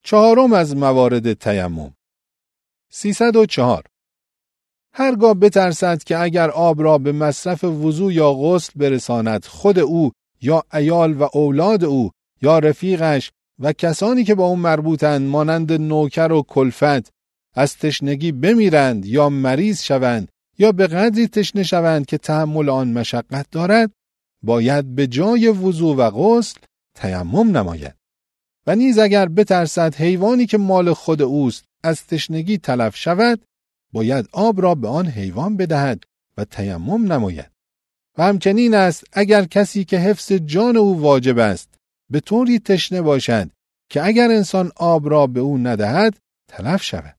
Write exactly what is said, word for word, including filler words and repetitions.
چهارم از موارد تیمم. سیصد و چهار. هرگاه بترسد که اگر آب را به مصرف وضو یا غسل برساند، خود او یا عیال و اولاد او یا رفیقش و کسانی که با اون مربوطند مانند نوکر و کلفت از تشنگی بمیرند یا مریض شوند یا به قدری تشنه شوند که تحمل آن مشقت دارد، باید به جای وضو و غسل تیمم نماید. و نیز اگر بترسد حیوانی که مال خود اوست از تشنگی تلف شود، باید آب را به آن حیوان بدهد و تیمم نماید. و همچنین است اگر کسی که حفظ جان او واجب است به طوری تشنه باشد که اگر انسان آب را به او ندهد تلف شود.